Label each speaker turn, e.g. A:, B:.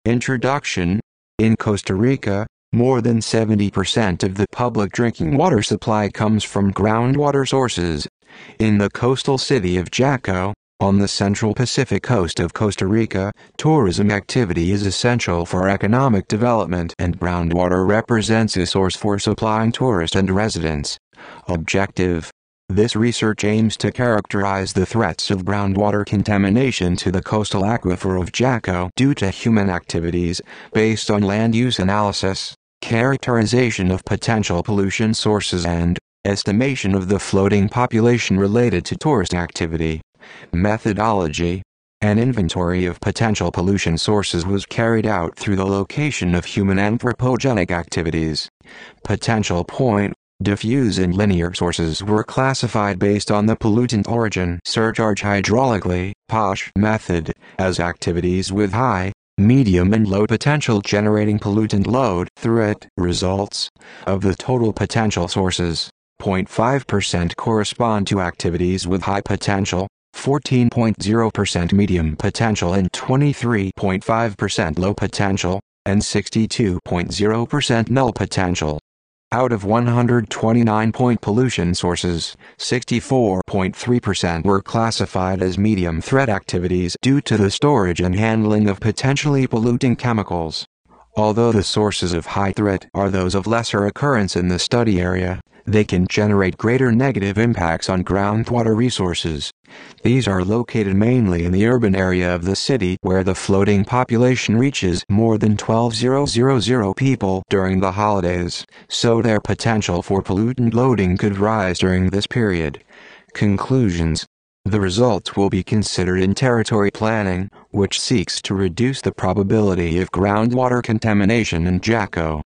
A: Introduction. In Costa Rica, more than 70% of the public drinking water supply comes from groundwater sources. In the coastal city of Jaco, on the central Pacific coast of Costa Rica, tourism activity is essential for economic development, and groundwater represents a source for supplying tourists and residents. Objective. This research aims to characterize the threats of groundwater contamination to the coastal aquifer of Jaco due to human activities, based on land use analysis, characterization of potential pollution sources, and estimation of the floating population related to tourist activity. Methodology. An inventory of potential pollution sources was carried out through the location of human anthropogenic activities. Potential point, diffuse and linear sources were classified based on the pollutant origin surcharge hydraulically (POSH) method, as activities with high, medium and low potential generating pollutant load through it. Results of the total potential sources, 0.5% correspond to activities with high potential, 14.0% medium potential and 23.5% low potential, and 62.0% null potential. Out of 129 pollution sources, 64.3% were classified as medium threat activities due to the storage and handling of potentially polluting chemicals. Although the sources of high threat are those of lesser occurrence in the study area, they can generate greater negative impacts on groundwater resources. These are located mainly in the urban area of the city, where the floating population reaches more than 12,000 people during the holidays, so their potential for pollutant loading could rise during this period. Conclusions. The results will be considered in territory planning, which seeks to reduce the probability of groundwater contamination in Jaco.